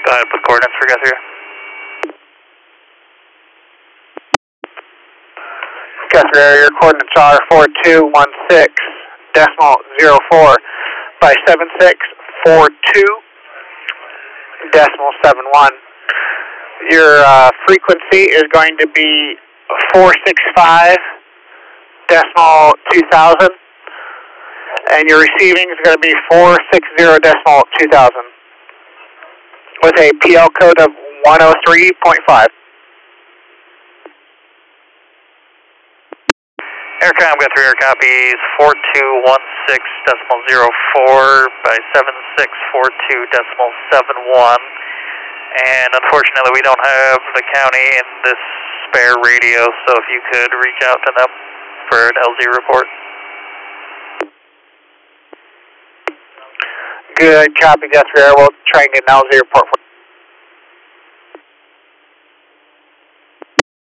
Go ahead, put coordinates for Guthrie. Guthrie, your coordinates are 4216.04 by 7642.71. Your frequency is going to be 465.2000, and your receiving is going to be 460.2000 with a PL code of 103.5. Aircom Guthrie, air copies 4216.04 by 7642.71. And unfortunately, we don't have the county in this spare radio, so if you could reach out to them for an LZ report. Good copy, Guthrie. We'll try and get an LZ report for